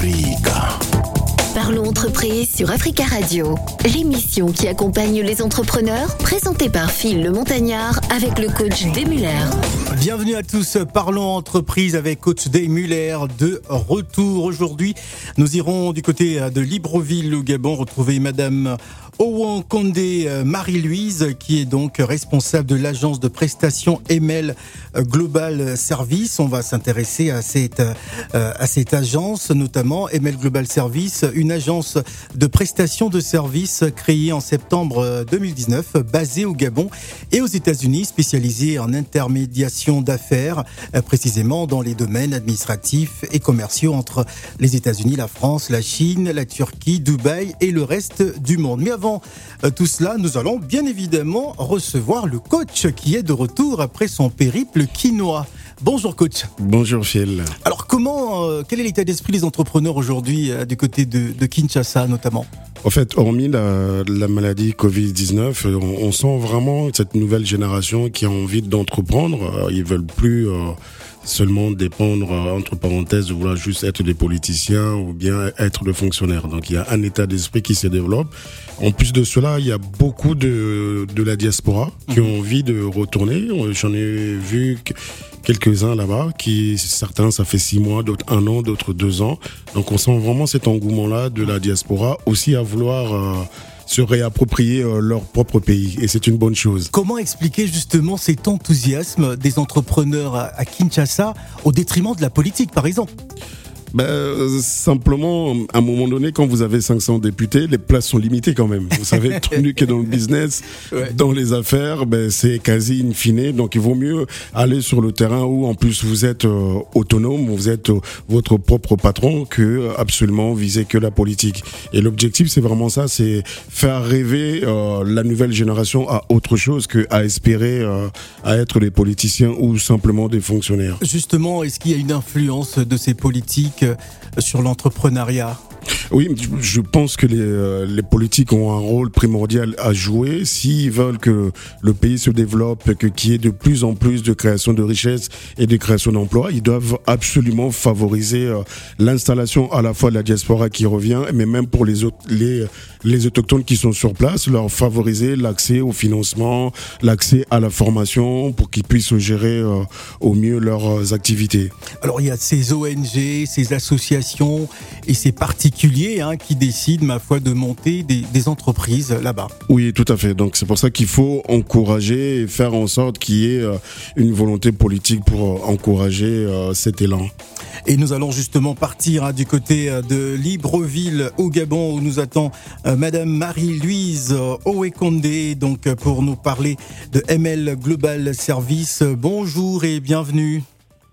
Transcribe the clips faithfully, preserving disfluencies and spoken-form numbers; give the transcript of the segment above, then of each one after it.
Africa. Parlons entreprise sur Africa Radio, l'émission qui accompagne les entrepreneurs, présentée par Phil le Montagnard avec le coach Desmuller. Bienvenue à tous, Parlons entreprise avec coach Desmuller de retour. Aujourd'hui, nous irons du côté de Libreville au Gabon retrouver Madame Owankande Marie-Louise, qui est donc responsable de l'agence de prestation M L Global Service. On va s'intéresser à cette, à cette agence, notamment M L Global Service, une agence de prestation de services créée en septembre deux mille dix-neuf, basée au Gabon et aux États-Unis, spécialisée en intermédiation d'affaires, précisément dans les domaines administratifs et commerciaux entre les États-Unis, la France, la Chine, la Turquie, Dubaï et le reste du monde. Mais avant tout cela, nous allons bien évidemment recevoir le coach qui est de retour après son périple quinois. Bonjour coach. Bonjour Phil. Alors comment, euh, quel est l'état d'esprit des entrepreneurs aujourd'hui euh, du côté de, de Kinshasa notamment ? En fait, hormis la, la maladie covid dix-neuf, on, on sent vraiment cette nouvelle génération qui a envie d'entreprendre. Ils veulent plus euh, seulement dépendre, euh, entre parenthèses, de vouloir juste être des politiciens ou bien être des fonctionnaires. Donc il y a un état d'esprit qui se développe. En plus de cela, il y a beaucoup de, de la diaspora qui ont envie de retourner. J'en ai vu quelques-uns là-bas, qui certains ça fait six mois, d'autres un an, d'autres deux ans. Donc on sent vraiment cet engouement-là de la diaspora aussi à vouloir euh, se réapproprier euh, leur propre pays, et c'est une bonne chose. Comment expliquer justement cet enthousiasme des entrepreneurs à, à Kinshasa au détriment de la politique, par exemple ? Ben, euh, simplement, à un moment donné, quand vous avez cinq cents députés, les places sont limitées quand même. Vous savez, tenu que dans le business, ouais. Dans les affaires, ben, c'est quasi in fine. Donc, il vaut mieux aller sur le terrain où, en plus, vous êtes euh, autonome, vous êtes euh, votre propre patron, que euh, absolument viser que la politique. Et l'objectif, c'est vraiment ça, c'est faire rêver euh, la nouvelle génération à autre chose que à espérer euh, à être des politiciens ou simplement des fonctionnaires. Justement, est-ce qu'il y a une influence de ces politiques sur l'entrepreneuriat ? Oui, je pense que les, euh, les politiques ont un rôle primordial à jouer s'ils veulent que le pays se développe, que qu'il y ait de plus en plus de création de richesses et de création d'emplois. Ils doivent absolument favoriser euh, l'installation à la fois de la diaspora qui revient, mais même pour les autres, les les autochtones qui sont sur place, leur favoriser l'accès au financement, l'accès à la formation pour qu'ils puissent gérer euh, au mieux leurs activités. Alors il y a ces O N G, ces associations et ces particuliers hein, qui décident, ma foi, de monter des, des entreprises là-bas. Oui, tout à fait. Donc c'est pour ça qu'il faut encourager et faire en sorte qu'il y ait euh, une volonté politique pour euh, encourager euh, cet élan. Et nous allons justement partir hein, du côté de Libreville au Gabon où nous attend euh, Madame Marie-Louise Owankande donc pour nous parler de M L Global Service. Bonjour et bienvenue.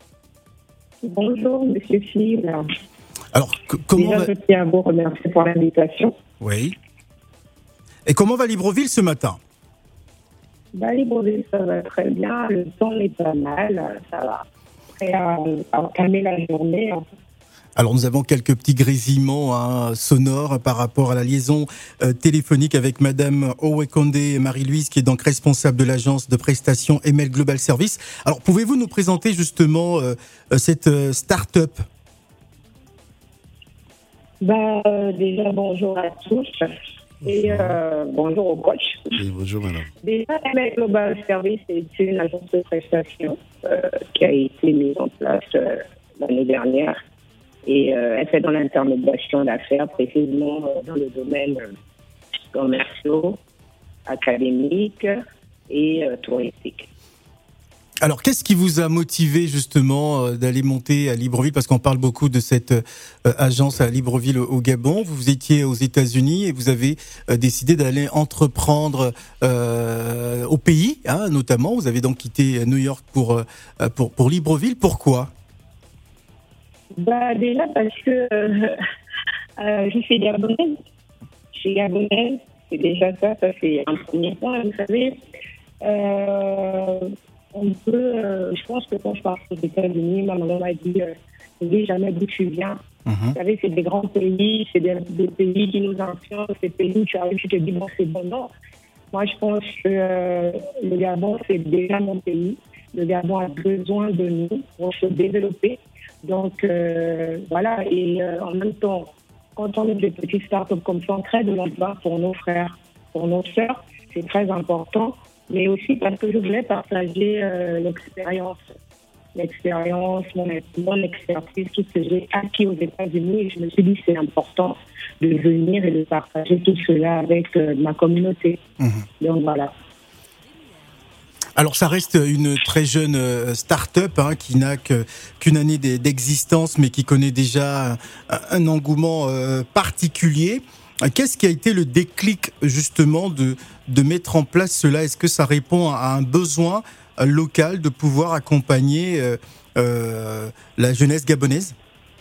Bonjour Monsieur Phil. Alors c- comment Déjà, va... je tiens à vous remercier pour l'invitation. Oui. Et comment va Libreville ce matin ? Bah, Libreville, ça va très bien. Le temps est pas mal. Ça va. Prêt à, à calmer la journée. Alors nous avons quelques petits grésillements hein, sonores par rapport à la liaison euh, téléphonique avec Madame Owankande Marie-Louise qui est donc responsable de l'agence de prestation M L Global Service. Alors pouvez-vous nous présenter justement euh, cette euh, start-up ? Bah, euh, déjà, bonjour à tous. Et euh, bonjour au coach. Oui, bonjour madame. Déjà, M L Global Service est une agence de prestation euh, qui a été mise en place euh, l'année dernière. Et euh, elle fait dans l'intermédiation d'affaires, précisément euh, dans le domaine euh, commerciaux, académique et euh, touristique. Alors, qu'est-ce qui vous a motivé justement euh, d'aller monter à Libreville ? Parce qu'on parle beaucoup de cette euh, agence à Libreville au, au Gabon. Vous étiez aux États-Unis et vous avez euh, décidé d'aller entreprendre euh, au pays, hein, notamment. Vous avez donc quitté New York pour euh, pour, pour Libreville. Pourquoi ? Bah déjà parce que euh, euh, je suis gabonaise. Je suis gabonaise. C'est déjà ça. Ça c'est un premier point. Vous savez. Euh, On peut, euh, je pense que quand je pars aux États-Unis, ma maman m'a dit euh, « Ne dis jamais d'où tu viens. Mm-hmm. » Vous savez, c'est des grands pays, c'est des, des pays qui nous influencent, des pays où tu arrives, tu te dis « Bon, c'est bon, non. » Moi, je pense que euh, le Gabon, c'est déjà mon pays. Le Gabon a besoin de nous pour se développer, Donc, euh, voilà. Et euh, en même temps, quand on est des petites startups comme ça, on crée de l'emploi pour nos frères, pour nos sœurs. C'est très important. Mais aussi parce que je voulais partager euh, l'expérience. L'expérience, mon, mon expertise, tout ce que j'ai acquis aux États-Unis. Et je me suis dit, c'est important de venir et de partager tout cela avec euh, ma communauté. Mmh. Donc, voilà. Alors ça reste une très jeune euh, start-up hein, qui n'a que, qu'une année d'existence, mais qui connaît déjà un, un engouement euh, particulier. Qu'est-ce qui a été le déclic justement de, de mettre en place cela ? Est-ce que ça répond à un besoin euh, local de pouvoir accompagner euh, euh, la jeunesse gabonaise ?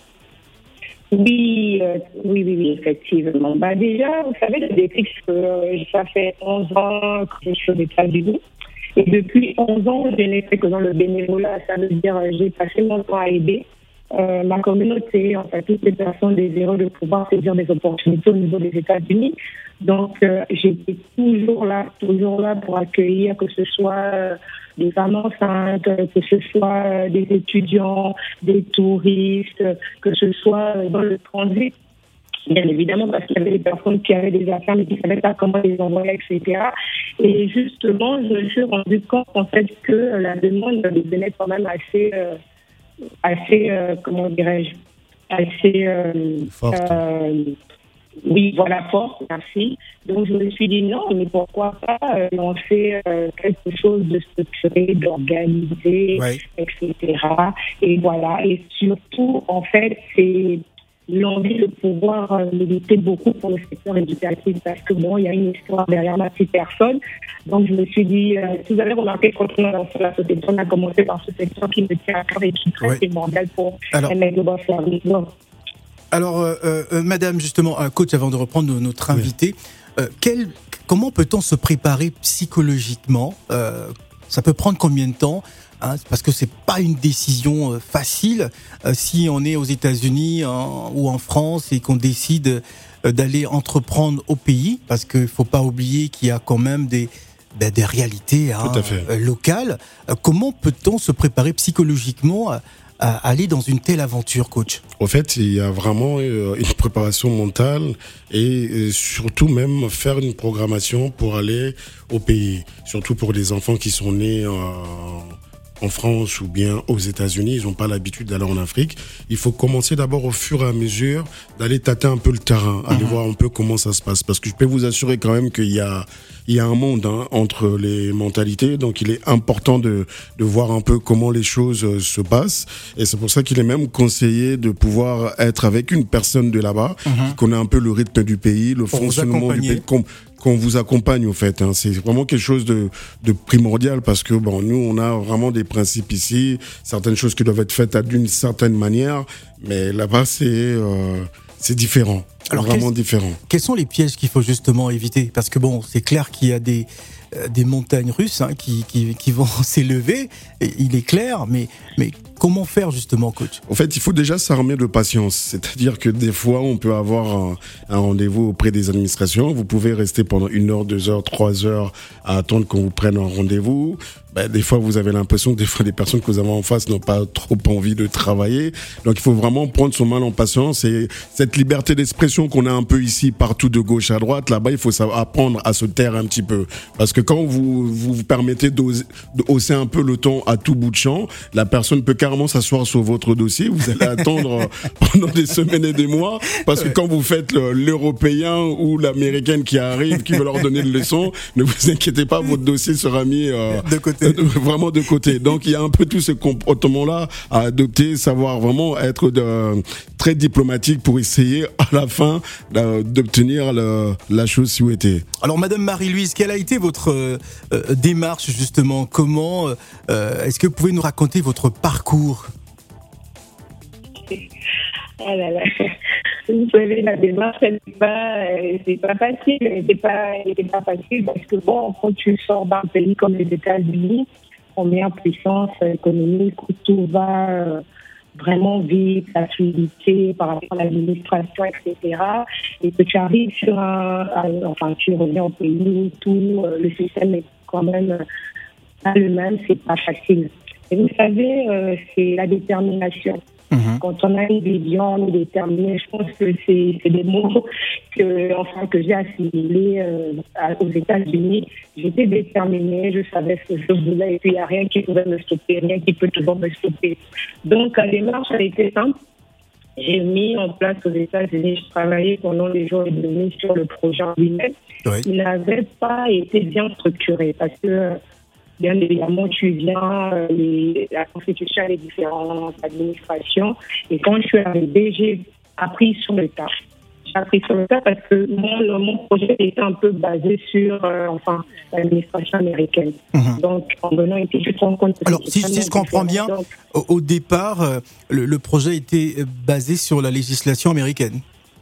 Oui, euh, oui, oui, oui, effectivement. Bah déjà, vous savez, le déclic, euh, ça fait onze ans que je suis aux États-Unis. Et depuis onze ans, je n'ai fait que dans le bénévolat. Ça veut dire que j'ai passé mon temps à aider euh, ma communauté, en fait, toutes les personnes désireuses de pouvoir saisir des opportunités au niveau des États-Unis. Donc, euh, j'étais toujours là, toujours là pour accueillir, que ce soit euh, des femmes enceintes, que ce soit euh, des étudiants, des touristes, que ce soit euh, dans le transit. Bien évidemment, parce qu'il y avait des personnes qui avaient des affaires, mais qui ne savaient pas comment les envoyer, et cetera. Et justement, je me suis rendu compte, en fait, que la demande devenait quand même assez, euh, assez euh, comment dirais-je, assez... Euh, forte. Euh, oui, voilà, forte, merci. Donc, je me suis dit non, mais pourquoi pas euh, lancer euh, quelque chose de structuré, d'organisé, ouais. et cetera. Et voilà, et surtout, en fait, c'est... l'envie de pouvoir euh, militer beaucoup pour le secteur éducatif parce que bon, il y a une histoire derrière ma petite personne. Donc je me suis dit, euh, si vous avez remarqué quand on a lancé la société, on a commencé par ce secteur qui me tient à cœur et qui est très ouais. primordial pour Alors, un global service. Donc, alors euh, euh, Madame, justement, euh, coach, avant de reprendre notre invité, oui. euh, quel, comment peut-on se préparer psychologiquement euh, ça peut prendre combien de temps ? Hein, parce que c'est pas une décision euh, facile euh, si on est aux États-Unis en, ou en France et qu'on décide euh, d'aller entreprendre au pays, parce qu'il faut pas oublier qu'il y a quand même des ben, des réalités hein, euh, locales. Euh, comment peut-on se préparer psychologiquement à, à aller dans une telle aventure, coach ? Au fait, il y a vraiment euh, une préparation mentale et euh, surtout même faire une programmation pour aller au pays, surtout pour les enfants qui sont nés euh, en France ou bien aux États-Unis, ils n'ont pas l'habitude d'aller en Afrique. Il faut commencer d'abord au fur et à mesure d'aller tâter un peu le terrain, aller mmh. voir un peu comment ça se passe. Parce que je peux vous assurer quand même qu'il y a, il y a un monde hein, entre les mentalités, donc il est important de, de voir un peu comment les choses euh, se passent. Et c'est pour ça qu'il est même conseillé de pouvoir être avec une personne de là-bas mmh. qui connaît un peu le rythme du pays, le pour fonctionnement du pays. Com- qu'on vous accompagne au fait, hein. C'est vraiment quelque chose de, de primordial parce que bon, nous on a vraiment des principes ici, certaines choses qui doivent être faites d'une certaine manière, mais là-bas c'est euh, c'est différent, alors vraiment différent. Quels sont les pièges qu'il faut justement éviter ? Parce que bon, c'est clair qu'il y a des euh, des montagnes russes hein, qui, qui qui vont s'élever, et il est clair, mais mais comment faire justement, coach ? En fait, il faut déjà s'armer de patience. C'est-à-dire que des fois, on peut avoir un, un rendez-vous auprès des administrations. Vous pouvez rester pendant une heure, deux heures, trois heures à attendre qu'on vous prenne un rendez-vous. Ben, des fois, vous avez l'impression que des fois, les personnes que vous avez en face n'ont pas trop envie de travailler. Donc, il faut vraiment prendre son mal en patience. Et cette liberté d'expression qu'on a un peu ici, partout de gauche à droite, là-bas, il faut apprendre à se taire un petit peu. Parce que quand vous vous, vous permettez de hausser un peu le ton à tout bout de champ, la personne peut carrément s'asseoir sur votre dossier. Vous allez attendre pendant des semaines et des mois. Parce que quand vous faites le, l'Européen ou l'Américaine qui arrive, qui veut leur donner une leçon, ne vous inquiétez pas, votre dossier sera mis euh, de côté. Vraiment de côté. Donc il y a un peu tout ce comportement-là à adopter, savoir vraiment être de, très diplomatique pour essayer à la fin de, d'obtenir le, la chose souhaitée. Alors Madame Marie-Louise, quelle a été votre euh, démarche justement ? Comment euh, est-ce que vous pouvez nous raconter votre parcours ? Ah là là. Vous savez, la démarche, elle n'est pas, c'est pas facile. Elle n'était pas, elle était pas facile parce que bon, quand tu sors d'un pays comme les États-Unis, première puissance économique où tout va euh, vraiment vite, la fluidité par rapport à l'administration, et cetera. Et que tu arrives sur un, un enfin, tu reviens au pays où tout euh, le système est quand même euh, pas le même, c'est pas facile. Et vous savez, euh, c'est la détermination. Mmh. Quand on a une vision déterminée, je pense que c'est, c'est des mots que, enfin, que j'ai assimilés euh, aux États-Unis. J'étais déterminée, je savais ce que je voulais et puis il n'y a rien qui pouvait me stopper, rien qui peut toujours me stopper. Donc la démarche a été simple. J'ai mis en place aux États-Unis, je travaillais pendant des jours et des nuits sur le projet en lui-même. Oui. Il n'avait pas été bien structuré parce que, bien évidemment, tu viens, euh, les, la Constitution a les différentes administrations. Et quand je suis arrivée, j'ai appris sur le tas. J'ai appris sur le tas parce que mon, mon projet était un peu basé sur euh, enfin, l'administration américaine. Mm-hmm. Donc, en venant ici, je te rends compte que... Alors, si, si je comprends bien, donc, au, au départ, euh, le, le projet était basé sur la législation américaine.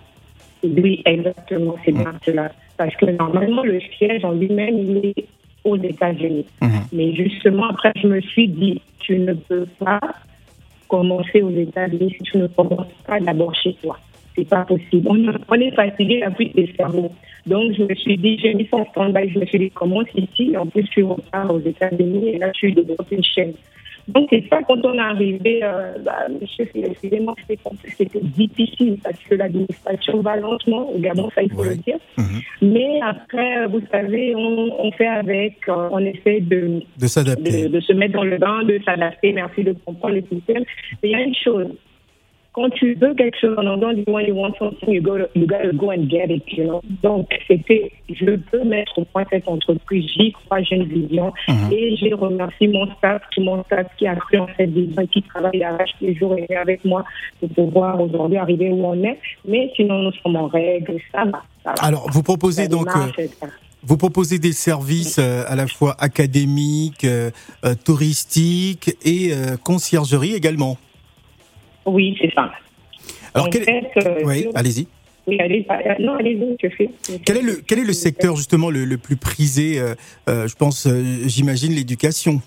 Oui, exactement, c'est mm. bien cela. Parce que normalement, le siège en lui-même, il est aux États-Unis. Mmh. Mais justement, après, je me suis dit, tu ne peux pas commencer aux États-Unis si tu ne commences pas d'abord chez toi. C'est pas possible. On, on est fatigué à plus des cerveaux. Donc, je me suis dit, j'ai mis ça en stand-by. Je me suis dit, commence ici. En plus, tu repars aux États-Unis et là, tu développes une chaîne. Donc, c'est ça, quand on est arrivé, euh, bah, monsieur, excusez-moi, c'était difficile parce que l'administration va lentement, au Gabon, ça il faut ouais. le dire. Mmh. Mais après, vous savez, on, on fait avec, euh, on essaie de, de s'adapter, de, de se mettre dans le bain, de s'adapter, merci de comprendre le système. Mais il y a une chose. Quand tu veux quelque chose en anglais, on dit when you want something, you go to, you gotta go and get it, you know. Donc, c'était, je peux mettre au point cette entreprise, j'y crois, j'ai une vision. Mm-hmm. Et j'ai remercié mon staff, mon staff qui a cru en cette vision et qui travaille d'arrache les jours et avec moi pour pouvoir aujourd'hui arriver où on est. Mais sinon, nous sommes en règle, ça va. Ça va. Alors, vous proposez ça donc... Marche, euh... Vous proposez des services euh, à la fois académiques, euh, euh, touristiques et euh, conciergerie également. Oui, c'est ça. Alors, quel... fait, euh, oui, sur... allez-y. Oui, allez, non, allez-y, je fais. Quel est le, quel est le secteur, justement, le, le plus prisé euh, euh, je pense, euh, j'imagine, l'éducation.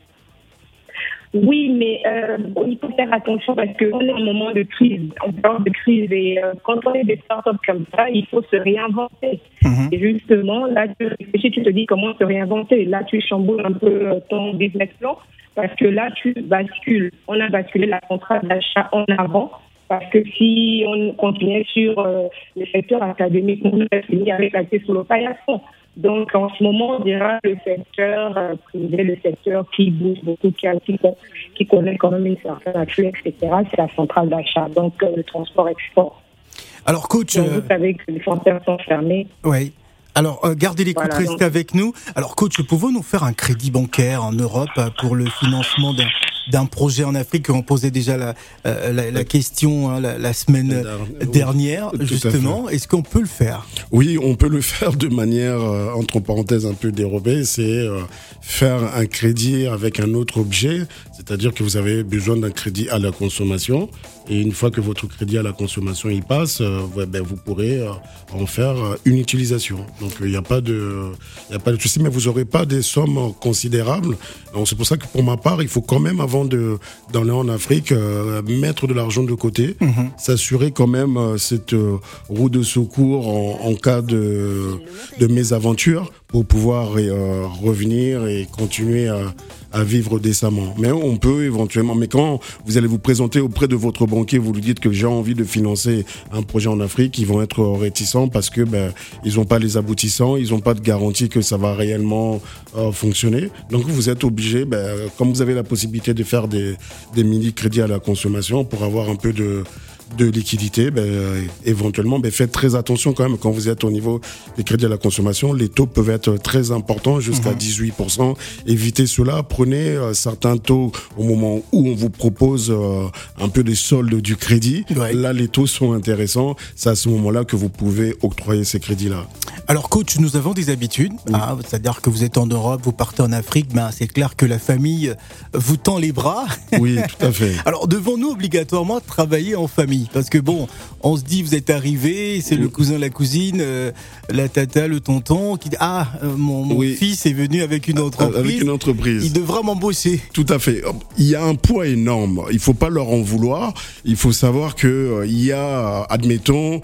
Oui, mais euh, bon, il faut faire attention parce qu'on est en moment de crise, en période de crise. Et euh, quand on est des startups comme ça, il faut se réinventer. Mm-hmm. Et justement, là, tu réfléchis, tu te dis comment se réinventer. Là, tu chamboules un peu ton business plan. Parce que là, tu bascules. On a basculé la contrat d'achat en avant. Parce que si on continuait sur euh, le secteur académique, on aurait fini avec la tête sous le paillasson. Donc, en ce moment, on dira le secteur euh, privé, le secteur qui bouge beaucoup, qui, a, qui, qui connaît quand même une certaine afflux, et cetera, c'est la centrale d'achat. Donc, euh, le transport-export. Alors, coach... Donc, vous savez que les frontières sont fermées. Oui. Alors, euh, gardez l'écoute, voilà, restez donc... avec nous. Alors, coach, pouvons-nous faire un crédit bancaire en Europe pour le financement d'un, d'un projet en Afrique? On posait déjà la, euh, la, la question hein, la, la semaine dernière, oui, justement. Est-ce qu'on peut le faire? Oui, on peut le faire de manière, euh, entre parenthèses, un peu dérobée. C'est euh, faire un crédit avec un autre objet. C'est-à-dire que vous avez besoin d'un crédit à la consommation. Et une fois que votre crédit à la consommation y passe, euh, ouais, ben, vous pourrez euh, en faire une utilisation. Donc il n'y a pas de, il y a pas de souci, mais vous n'aurez pas des sommes considérables. Donc c'est pour ça que pour ma part, il faut quand même, avant de d'aller en Afrique, euh, mettre de l'argent de côté, mmh. s'assurer quand même euh, cette euh, roue de secours en, en cas de de mésaventure pour pouvoir euh, revenir et continuer à à vivre décemment. Mais on peut éventuellement, mais quand vous allez vous présenter auprès de votre banquier, vous lui dites que j'ai envie de financer un projet en Afrique, ils vont être réticents parce que ben ils n'ont pas les aboutissants, ils n'ont pas de garantie que ça va réellement euh, fonctionner. Donc vous êtes obligé, ben, comme vous avez la possibilité de faire des, des mini-crédits à la consommation pour avoir un peu de de liquidité, ben, euh, éventuellement, ben, faites très attention quand même quand vous êtes au niveau des crédits à la consommation. Les taux peuvent être très importants, jusqu'à mmh. dix-huit pour cent. Évitez cela. Prenez euh, certains taux au moment où on vous propose euh, un peu des soldes du crédit. Ouais. Là, les taux sont intéressants. C'est à ce moment-là que vous pouvez octroyer ces crédits-là. Alors, coach, nous avons des habitudes. Oui. Hein, c'est-à-dire que vous êtes en Europe, vous partez en Afrique, ben, c'est clair que la famille vous tend les bras. Oui, tout à fait. Alors, devons-nous obligatoirement travailler en famille? Parce que bon, on se dit, vous êtes arrivé, c'est oui. le cousin, la cousine, euh, la tata, le tonton, qui dit, ah, euh, mon, mon oui. fils est venu avec une entreprise. Avec une entreprise. Il devra m'embaucher. Tout à fait. Il y a un poids énorme. Il faut pas leur en vouloir. Il faut savoir que euh, il y a, admettons,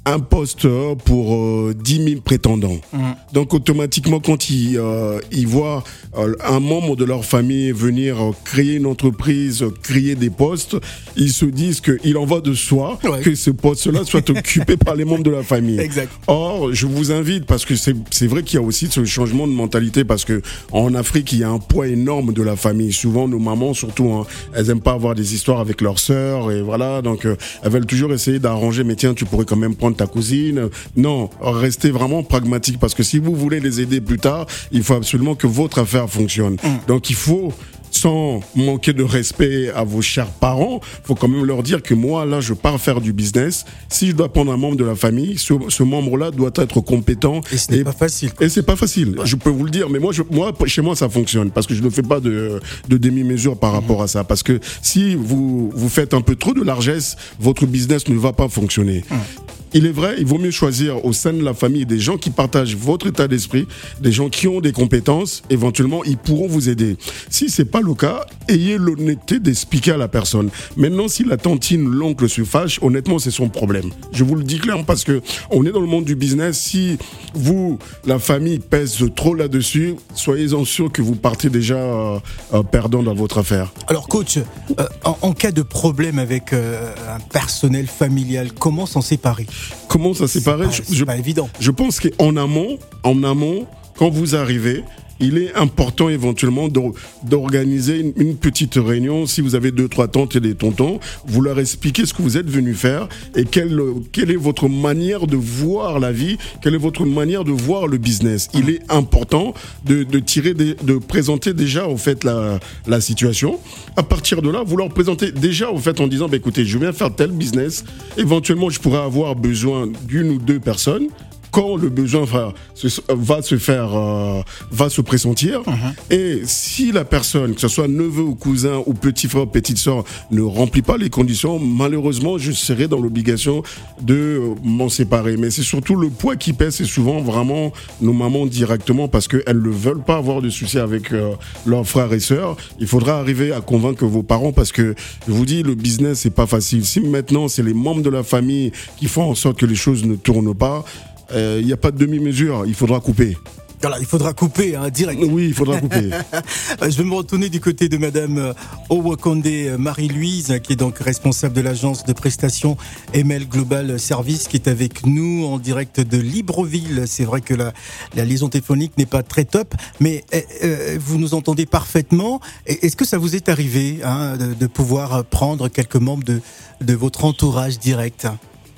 un poste pour euh, dix mille prétendants. Mmh. Donc automatiquement, quand ils, euh, ils voient euh, un membre de leur famille venir euh, créer une entreprise, euh, créer des postes, ils se disent qu'il en va de soi ouais. que ce poste-là soit occupé par les membres de la famille. Exact. Or, je vous invite, parce que c'est, c'est vrai qu'il y a aussi ce changement de mentalité, parce que en Afrique, il y a un poids énorme de la famille. Souvent, nos mamans, surtout, hein, elles aiment pas avoir des histoires avec leurs sœurs, et voilà, donc euh, elles veulent toujours essayer d'arranger, mais tiens, tu pourrais quand même prendre ta cousine. Non, restez vraiment pragmatique, parce que si vous voulez les aider plus tard, il faut absolument que votre affaire fonctionne. Mmh. Donc il faut, sans manquer de respect à vos chers parents, faut quand même leur dire que moi, là, je pars faire du business. Si je dois prendre un membre de la famille, ce, ce membre-là doit être compétent. Et ce n'est et, pas facile. Quoi. Et c'est pas facile. Ouais. Je peux vous le dire, mais moi, je, moi, chez moi, ça fonctionne, parce que je ne fais pas de, de demi-mesure par rapport mmh. à ça. Parce que si vous, vous faites un peu trop de largesse, votre business ne va pas fonctionner. Mmh. Il est vrai, il vaut mieux choisir au sein de la famille des gens qui partagent votre état d'esprit, des gens qui ont des compétences, éventuellement ils pourront vous aider. Si c'est pas le cas, ayez l'honnêteté d'expliquer à la personne. Maintenant, si la tantine, l'oncle se fâche, honnêtement, c'est son problème. Je vous le dis clairement parce que on est dans le monde du business. Si vous, la famille, pèse trop là-dessus, soyez-en sûr que vous partez déjà euh, euh, perdant dans votre affaire. Alors, coach, euh, en, en cas de problème avec euh, un personnel familial, comment s'en séparer ? Comment ça séparer ? C'est, pas, c'est je, pas évident. Je pense qu'en amont, en amont, quand vous arrivez, il est important éventuellement d'organiser une, une petite réunion. Si vous avez deux, trois tantes et des tontons, vous leur expliquez ce que vous êtes venu faire et quelle, quelle est votre manière de voir la vie, quelle est votre manière de voir le business. Il est important de, de tirer, des, de présenter déjà au fait la, la situation. À partir de là, vous leur présentez déjà au fait en disant, bah, écoutez, je viens faire tel business. Éventuellement, je pourrais avoir besoin d'une ou deux personnes. Quand le besoin va se, va se faire, euh, va se pressentir, uh-huh. et si la personne, que ce soit neveu ou cousin ou petit frère ou petite sœur, ne remplit pas les conditions, malheureusement, je serai dans l'obligation de m'en séparer. Mais c'est surtout le poids qui pèse, c'est souvent vraiment nos mamans directement parce qu'elles ne veulent pas avoir de soucis avec euh, leurs frères et sœurs. Il faudra arriver à convaincre vos parents parce que, je vous dis, le business, c'est pas facile. Si maintenant, c'est les membres de la famille qui font en sorte que les choses ne tournent pas, il euh, n'y a pas de demi-mesure, il faudra couper. Voilà, il faudra couper, hein, direct. Oui, il faudra couper. Je vais me retourner du côté de Madame Owakonde Marie-Louise, qui est donc responsable de l'agence de prestations M L Global Service, qui est avec nous en direct de Libreville. C'est vrai que la, la liaison téléphonique n'est pas très top, mais euh, vous nous entendez parfaitement. Est-ce que ça vous est arrivé hein, de, de pouvoir prendre quelques membres de, de votre entourage direct ?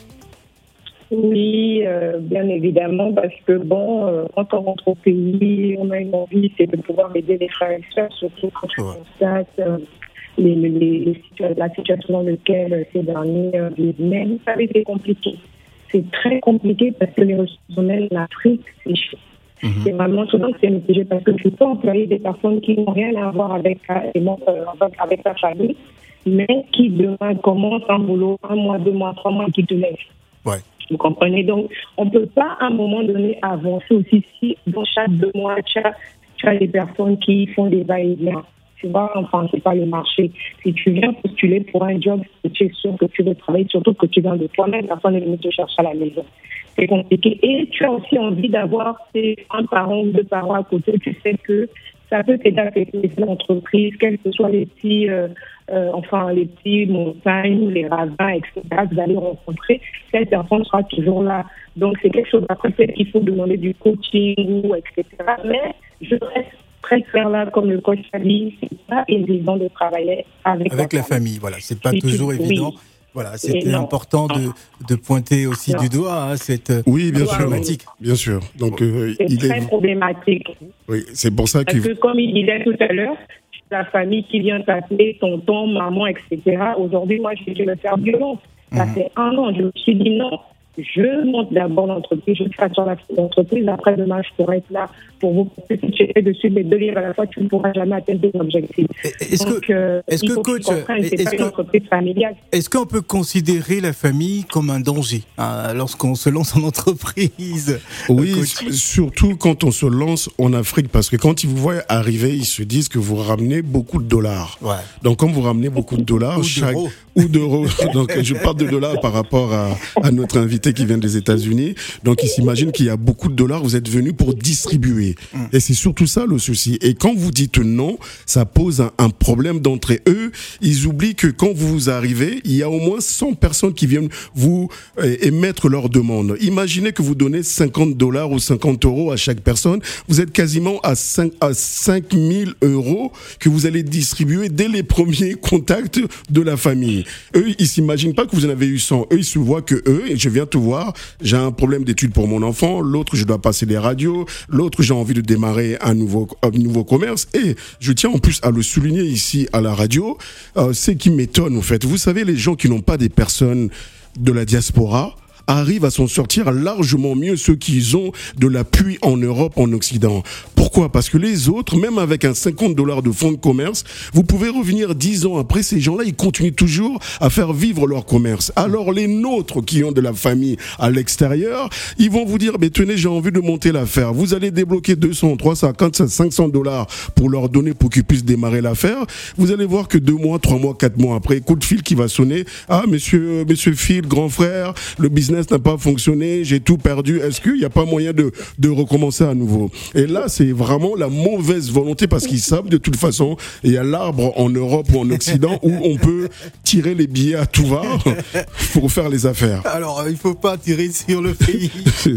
Oui, euh, bien évidemment, parce que bon, euh, quand on rentre au pays, on a une envie, c'est de pouvoir aider les frères et sœurs, surtout quand on constate euh, les, les, les situa- la situation dans laquelle euh, ces derniers euh, vivent. Mais vous savez, c'est compliqué. C'est très compliqué parce que les ressources humaines en Afrique, c'est chiant. Mm-hmm. C'est vraiment souvent que c'est mitigé parce que tu peux employer des personnes qui n'ont rien à voir avec, euh, avec ta famille, mais qui demain commencent un boulot un mois, deux mois, trois mois et qui te laissent. Ouais. Vous comprenez? Donc, on ne peut pas à un moment donné avancer aussi si dans chaque deux mois, tu as, tu as des personnes qui font des va-et-vient. Tu vois, enfin, c'est pas le marché. Si tu viens postuler pour un job, tu es sûr que tu veux travailler, surtout que tu viens de toi-même, personne ne vient te chercher à la maison. C'est compliqué. Et tu as aussi envie d'avoir un parent ou deux parents à côté. Tu sais que ça peut t'aider à faire l'entreprise, quels que soient les petits, euh, euh, enfin, les petits montagnes, les ravins, et cetera. Vous allez rencontrer, cette personne sera toujours là. Donc, c'est quelque chose après, peut-être qu'il faut demander du coaching, ou et cetera. Mais je reste très clair là, comme le coach a dit, c'est pas évident de travailler avec, avec la, la famille. famille. Voilà, c'est pas si toujours tu, évident. Oui. Voilà, c'était important de, de pointer aussi non. du doigt hein, cette oui, bien problématique. Sûr, bien sûr. Donc, euh, c'est il très est... problématique. Oui, c'est pour ça Parce que, comme il disait tout à l'heure, la famille qui vient t'appeler, tonton, maman, et cetera. Aujourd'hui, moi, j'ai dû me faire violence. Ça mmh. fait un an, je me suis dit non. Je monte d'abord l'entreprise, je crée sur l'entreprise. Après, demain, je pourrai être là pour vous. Si tu fais dessus mes deux livres à la fois, tu ne pourras jamais atteindre tes objectifs. Est-ce Donc, que, euh, est-ce que coach, c'est est-ce pas que, une entreprise familiale. Est-ce qu'on peut considérer la famille comme un danger hein, lorsqu'on se lance en entreprise? Oui, coach. Surtout quand on se lance en Afrique, parce que quand ils vous voient arriver, ils se disent que vous ramenez beaucoup de dollars. Ouais. Donc, quand vous ramenez beaucoup de dollars, ou chaque d'euros. ou d'euros. Donc, je parle de dollars par rapport à, à notre invité qui vient des États-Unis. Donc, il s'imagine qu'il y a beaucoup de dollars. Vous êtes venu pour distribuer. Et c'est surtout ça le souci. Et quand vous dites non, ça pose un, un problème d'entrée. Eux, ils oublient que quand vous arrivez, il y a au moins cent personnes qui viennent vous euh, émettre leurs demandes. Imaginez que vous donnez cinquante dollars ou cinquante euros à chaque personne. Vous êtes quasiment à cinq, à cinq mille euros que vous allez distribuer dès les premiers contacts de la famille. Eux, ils s'imaginent pas que vous en avez eu cent. Eux, ils se voient que eux, et je viens te voir, j'ai un problème d'études pour mon enfant, l'autre, je dois passer des radios, l'autre, j'ai envie de démarrer un nouveau, un nouveau commerce. Et je tiens en plus à le souligner ici à la radio, euh, c'est qui m'étonne, en fait. Vous savez, les gens qui n'ont pas des personnes de la diaspora arrivent à s'en sortir largement mieux ceux qui ont de l'appui en Europe, en Occident. Pourquoi ? Parce que les autres, même avec un cinquante dollars de fonds de commerce, vous pouvez revenir dix ans après, ces gens-là, ils continuent toujours à faire vivre leur commerce. Alors les nôtres qui ont de la famille à l'extérieur, ils vont vous dire, mais tenez, j'ai envie de monter l'affaire. Vous allez débloquer deux cents, trois cents, quatre cents, cinq cents dollars pour leur donner pour qu'ils puissent démarrer l'affaire. Vous allez voir que deux mois, trois mois, quatre mois après, coup de fil qui va sonner. Ah, monsieur, monsieur Phil, grand frère, le business n'a pas fonctionné, j'ai tout perdu. Est-ce qu'il n'y a pas moyen de, de recommencer à nouveau ? Et là, c'est vraiment la mauvaise volonté parce qu'ils savent de toute façon, il y a l'arbre en Europe ou en Occident où on peut tirer les billets à tout va pour faire les affaires. Alors, il ne faut pas tirer sur le pays.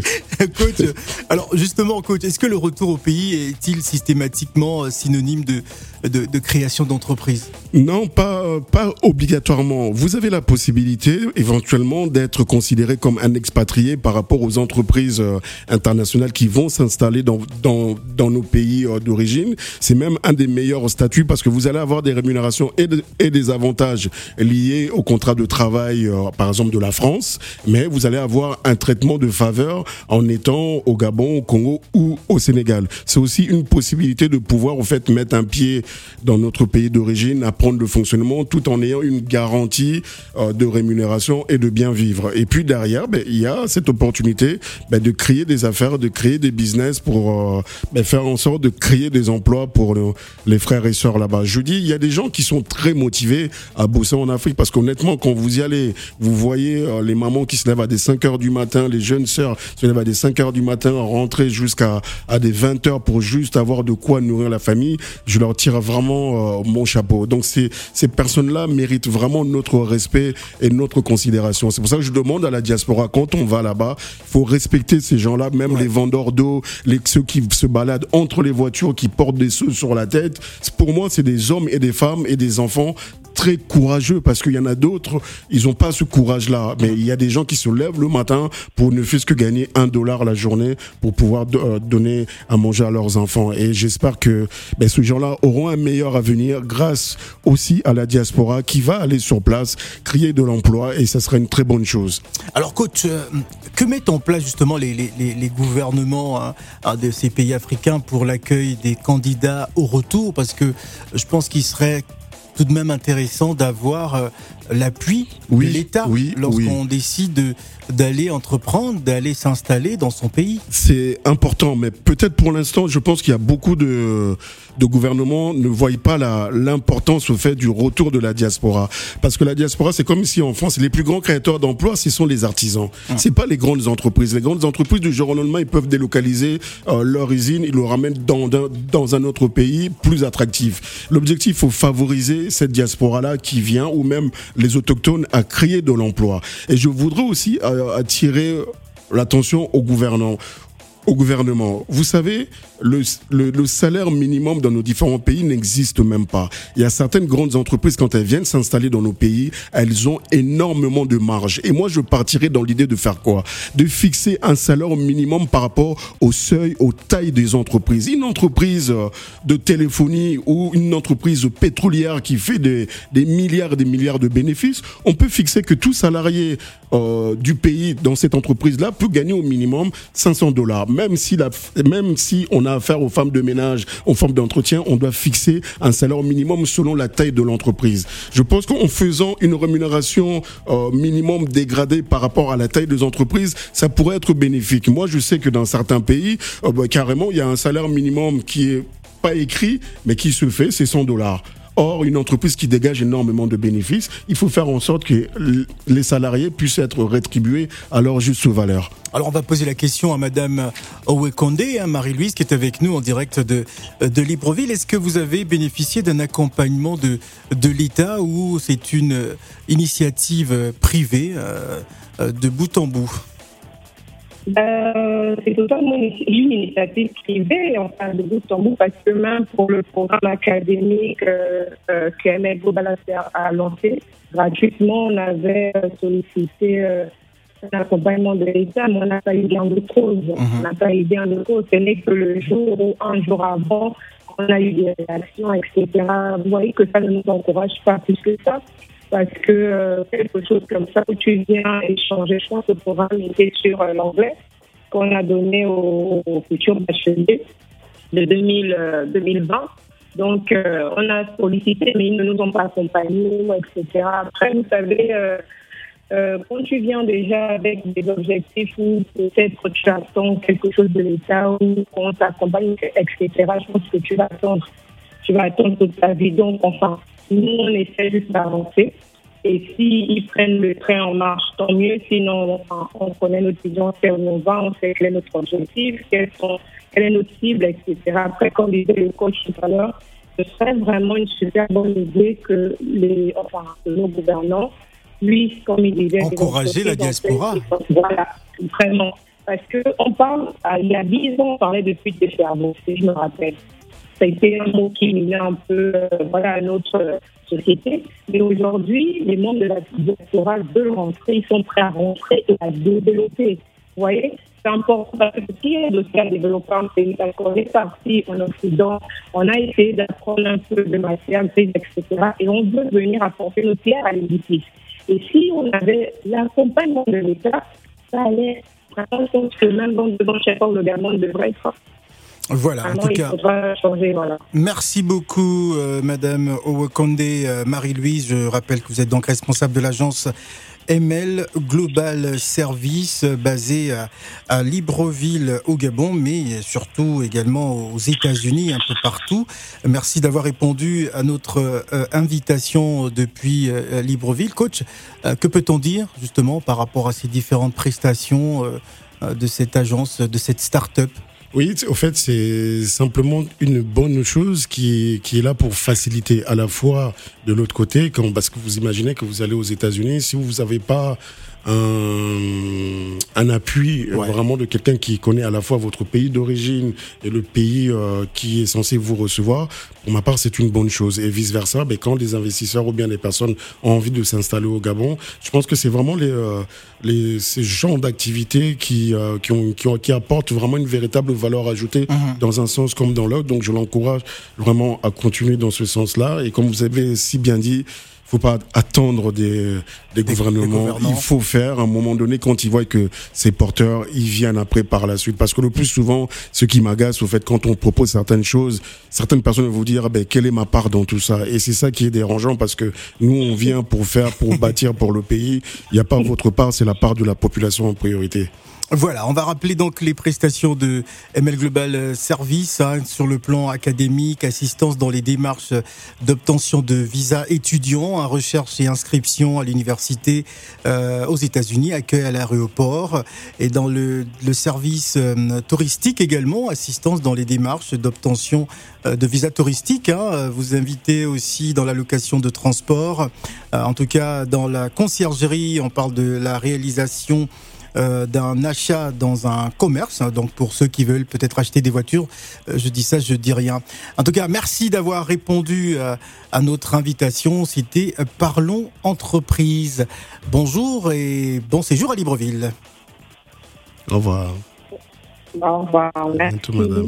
Coach, alors justement, coach, est-ce que le retour au pays est-il systématiquement synonyme de, de, de création d'entreprise ? Non, pas, pas obligatoirement. Vous avez la possibilité éventuellement d'être considéré comme un expatrié par rapport aux entreprises internationales qui vont s'installer dans, dans, dans nos pays d'origine. C'est même un des meilleurs statuts parce que vous allez avoir des rémunérations et, de, et des avantages liés au contrat de travail, euh, par exemple de la France, mais vous allez avoir un traitement de faveur en étant au Gabon, au Congo ou au Sénégal. C'est aussi une possibilité de pouvoir en fait mettre un pied dans notre pays d'origine, apprendre le fonctionnement tout en ayant une garantie euh, de rémunération et de bien vivre. Et puis derrière, ben, il y a cette opportunité ben, de créer des affaires, de créer des business pour euh, ben, faire en sorte de créer des emplois pour le, les frères et sœurs là-bas. Je dis, il y a des gens qui sont très motivés à bosser en Afrique parce qu'honnêtement, quand vous y allez, vous voyez euh, les mamans qui se lèvent à des cinq heures du matin, les jeunes sœurs se lèvent à des cinq heures du matin, rentrer jusqu'à à des vingt heures pour juste avoir de quoi nourrir la famille. Je leur tire vraiment euh, mon chapeau. Donc ces, ces personnes-là méritent vraiment notre respect et notre considération. C'est pour ça que je demande à la diaspora, quand on va là-bas, il faut respecter ces gens-là, même ouais. les vendeurs d'eau, les, ceux qui se baladent entre les voitures, qui portent des seaux sur la tête. Pour moi, c'est des hommes et des femmes et des enfants très courageux parce qu'il y en a d'autres, ils n'ont pas ce courage-là. Mais il y a des gens qui se lèvent le matin pour ne fût-ce que gagner un dollar la journée pour pouvoir do- euh, donner à manger à leurs enfants. Et j'espère que ben, ces gens-là auront un meilleur avenir grâce aussi à la diaspora qui va aller sur place, créer de l'emploi et ça serait une très bonne chose. Alors coach, euh, que mettent en place justement les, les, les gouvernements hein, de ces pays africains pour l'accueil des candidats au retour ? Parce que je pense qu'il serait tout de même intéressant d'avoir euh, l'appui oui, de l'État oui, lorsqu'on oui. décide de, d'aller entreprendre, d'aller s'installer dans son pays. C'est important, mais peut-être pour l'instant, je pense qu'il y a beaucoup de, de gouvernements ne voient pas la, l'importance au fait du retour de la diaspora. Parce que la diaspora, c'est comme ici en France, les plus grands créateurs d'emplois, ce sont les artisans. Hum. C'est pas les grandes entreprises. Les grandes entreprises, du jour au lendemain, ils peuvent délocaliser euh, leur usine, ils le ramènent dans, dans, dans un autre pays plus attractif. L'objectif, il faut favoriser cette diaspora-là qui vient, ou même les autochtones, à créer de l'emploi. Et je voudrais aussi euh, attirer l'attention aux gouvernants. Au gouvernement. Vous savez, le, le, le salaire minimum dans nos différents pays n'existe même pas. Il y a certaines grandes entreprises, quand elles viennent s'installer dans nos pays, elles ont énormément de marge. Et moi, je partirais dans l'idée de faire quoi ? De fixer un salaire minimum par rapport au seuil, aux tailles des entreprises. Une entreprise de téléphonie ou une entreprise pétrolière qui fait des, des milliards et des milliards de bénéfices, on peut fixer que tout salarié euh, du pays dans cette entreprise-là peut gagner au minimum cinq cents dollars. Même si, la, même si on a affaire aux femmes de ménage, aux femmes d'entretien, on doit fixer un salaire minimum selon la taille de l'entreprise. Je pense qu'en faisant une rémunération euh, minimum dégradée par rapport à la taille des entreprises, ça pourrait être bénéfique. Moi, je sais que dans certains pays, euh, bah, carrément, il y a un salaire minimum qui est pas écrit, mais qui se fait, c'est cent dollars. Or, une entreprise qui dégage énormément de bénéfices, il faut faire en sorte que les salariés puissent être rétribués à leur juste valeur. Alors on va poser la question à Madame Owekonde, hein, Marie-Louise, qui est avec nous en direct de, de Libreville. Est-ce que vous avez bénéficié d'un accompagnement de, de l'État ou c'est une initiative privée euh, de bout en bout? Euh, c'est totalement une initiative privée, enfin de bout en bout, parce que même pour le programme académique euh, euh, que M L Global a lancé, gratuitement, on avait sollicité euh, un accompagnement de l'État, mais on n'a pas eu gain de cause. Mm-hmm. On n'a pas eu gain de cause. Ce n'est que le jour où, un jour avant, on a eu des réactions, et cetera. Vous voyez que ça ne nous encourage pas plus que ça. Parce que euh, quelque chose comme ça, où tu viens échanger, je pense que le programme était sur euh, l'anglais qu'on a donné aux, aux futurs bacheliers de deux mille, euh, deux mille vingt. Donc, euh, on a sollicité, mais ils ne nous ont pas accompagnés, et cetera. Après, vous savez, euh, euh, quand tu viens déjà avec des objectifs où peut-être tu attends quelque chose de l'État ou qu'on t'accompagne, et cetera, je pense que tu vas attendre, tu vas attendre toute ta vie. Donc, enfin, nous, on essaie juste d'avancer. Et s'ils prennent le train en marche, tant mieux. Sinon, enfin, on connaît notre vision, c'est où on va, on sait quel est notre objectif, quelles sont, quelle est notre cible, et cetera. Après, comme disait le coach tout à l'heure, ce serait vraiment une super bonne idée que les, enfin, que nos gouvernants puissent, comme il disait, encourager la diaspora. Voilà, vraiment. Parce qu'on parle, il y a dix ans, on parlait de fuite de cerveau, si je me rappelle. Ça a été un mot qui liait un peu euh, voilà, à notre euh, société. Mais aujourd'hui, les membres de la diaspora veulent rentrer, ils sont prêts à rentrer et à développer. Vous voyez, c'est important parce que qui est aussi à développer un pays, parce qu'on est parti en Occident, on a essayé d'apprendre un peu de matière, et cetera. Et on veut venir apporter notre pierre à l'édifice. Et si on avait l'accompagnement de l'État, ça allait vraiment, je pense que même dans le chef le gouvernement devrait être. Voilà, Vraiment, en tout cas, changer, voilà. Merci beaucoup, euh, Madame Owekonde, euh, Marie-Louise. Je rappelle que vous êtes donc responsable de l'agence M L Global Service, euh, basée à, à Libreville, au Gabon, mais surtout également aux États-Unis, un peu partout. Merci d'avoir répondu à notre euh, invitation depuis euh, Libreville. Coach, euh, que peut-on dire justement par rapport à ces différentes prestations euh, de cette agence, de cette start-up ? Oui, au fait, c'est simplement une bonne chose qui, qui est là pour faciliter à la fois de l'autre côté, quand, parce que vous imaginez que vous allez aux États-Unis, si vous n'avez pas un, un appui ouais. vraiment de quelqu'un qui connaît à la fois votre pays d'origine et le pays euh, qui est censé vous recevoir, pour ma part, c'est une bonne chose. Et vice-versa, ben, quand les investisseurs ou bien les personnes ont envie de s'installer au Gabon, je pense que c'est vraiment les, euh, les, ces genres d'activités qui, euh, qui, ont, qui, ont, qui apportent vraiment une véritable valeur ajoutée mmh. dans un sens comme dans l'autre. Donc, je l'encourage vraiment à continuer dans ce sens-là. Et comme vous avez si bien dit, il ne faut pas attendre des, des, des gouvernements. Il faut faire, à un moment donné, quand ils voient que ces porteurs, ils viennent après par la suite. Parce que le plus souvent, ce qui m'agace, au fait, quand on propose certaines choses, certaines personnes vont vous dire, ben, quelle est ma part dans tout ça? Et c'est ça qui est dérangeant parce que nous, on vient pour faire, pour bâtir pour le pays. Il n'y a pas votre part, c'est la part de la population en priorité. Voilà, on va rappeler donc les prestations de M L Global Service hein, sur le plan académique, assistance dans les démarches d'obtention de visa étudiant, hein, recherche et inscription à l'université euh, aux États-Unis, accueil à l'aéroport et dans le, le service euh, touristique également, assistance dans les démarches d'obtention euh, de visa touristique. Hein, vous invitez aussi dans la location de transport, euh, en tout cas dans la conciergerie, on parle de la réalisation Euh, d'un achat dans un commerce, hein, donc pour ceux qui veulent peut-être acheter des voitures, euh, je dis ça, je dis rien. En tout cas, merci d'avoir répondu euh, à notre invitation. C'était euh, Parlons Entreprise. Bonjour et bon séjour à Libreville. Au revoir. Au revoir, merci. Tout, madame.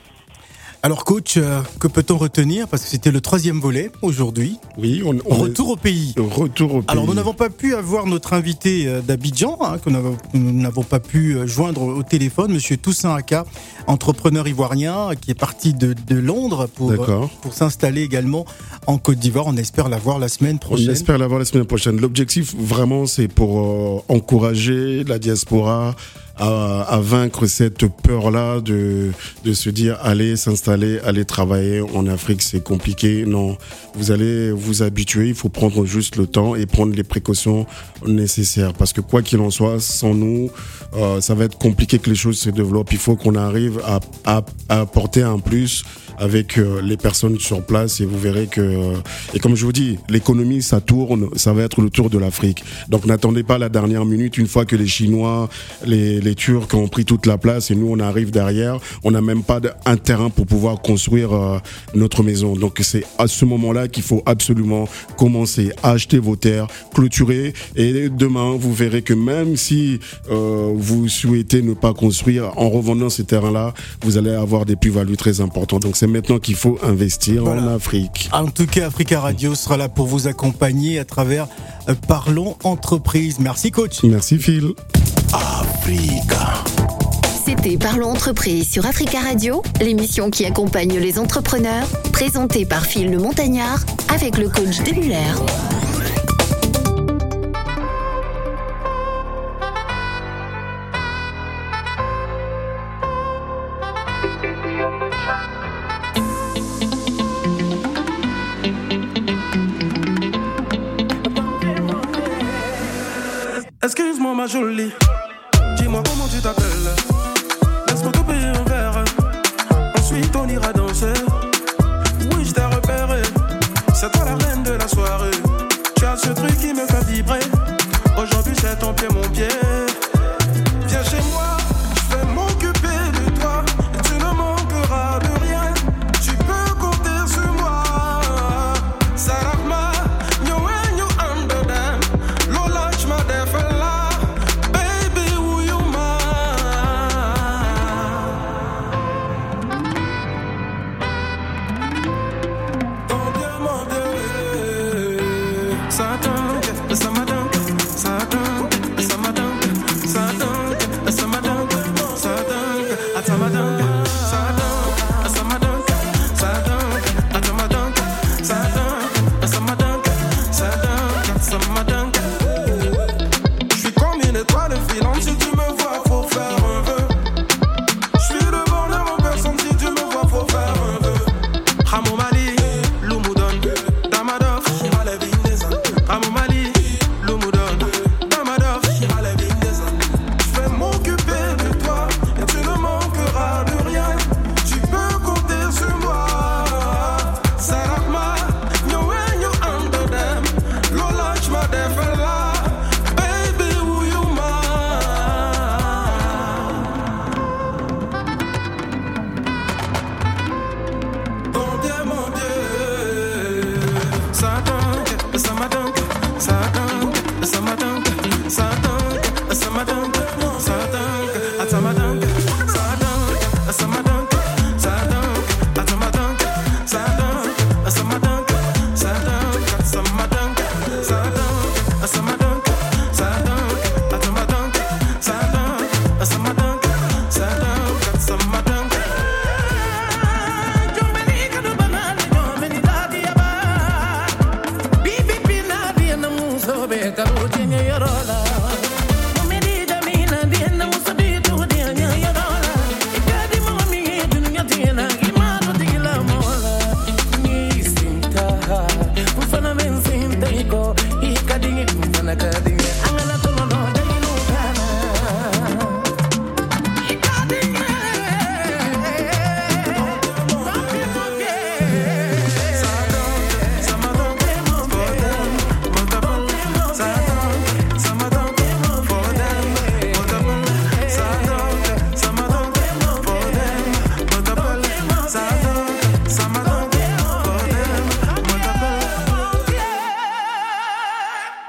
Alors coach, euh, que peut-on retenir? Parce que c'était le troisième volet aujourd'hui. Oui, on, on retour au pays. Retour au pays. Alors nous n'avons pas pu avoir notre invité euh, d'Abidjan, hein, que nous n'avons pas pu euh, joindre au téléphone, Monsieur Toussaint Aka, entrepreneur ivoirien qui est parti de, de Londres pour euh, pour s'installer également en Côte d'Ivoire. On espère l'avoir la semaine prochaine. On espère l'avoir la semaine prochaine. L'objectif vraiment, c'est pour euh, encourager la diaspora à, à vaincre cette peur-là de, de se dire allez s'installer, allez travailler en Afrique, c'est compliqué. Non, vous allez vous habituer, il faut prendre juste le temps et prendre les précautions nécessaires. Parce que quoi qu'il en soit, sans nous, euh, ça va être compliqué que les choses se développent. Il faut qu'on arrive à, à, à apporter un plus avec euh, les personnes sur place et vous verrez que euh, et comme je vous dis, l'économie ça tourne, ça va être le tour de l'Afrique. Donc n'attendez pas la dernière minute, une fois que les Chinois, les, les Turcs ont pris toute la place et nous on arrive derrière, on n'a même pas un terrain pour pouvoir construire euh, notre maison. Donc c'est à ce moment-là qu'il faut absolument commencer à acheter vos terres, clôturer et demain vous verrez que même si euh, vous souhaitez ne pas construire, en revendant ces terrains-là, vous allez avoir des plus-values très importantes. Donc c'est maintenant qu'il faut investir voilà. en Afrique. En tout cas, Africa Radio sera là pour vous accompagner à travers euh, Parlons Entreprise. Merci coach. Merci Phil. Africa. C'était Parlons Entreprise sur Africa Radio, l'émission qui accompagne les entrepreneurs, présentée par Phil le Montagnard avec le coach Desmuller. Excuse-moi ma jolie, dis-moi comment tu t'appelles. Laisse-moi te payer un verre, ensuite on ira danser. Oui, je t'ai repéré, c'est toi la reine de la soirée. Tu as ce truc qui me fait vibrer, aujourd'hui c'est ton pied mon pied. Viens chez moi, je vais m'occuper de toi, tu ne manqueras de rien, tu peux compter sur moi. Sarahma, you and you under them, Lola, je m'en défais.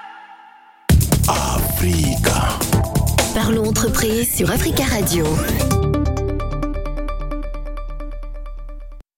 Parlons Entreprise sur Africa Radio.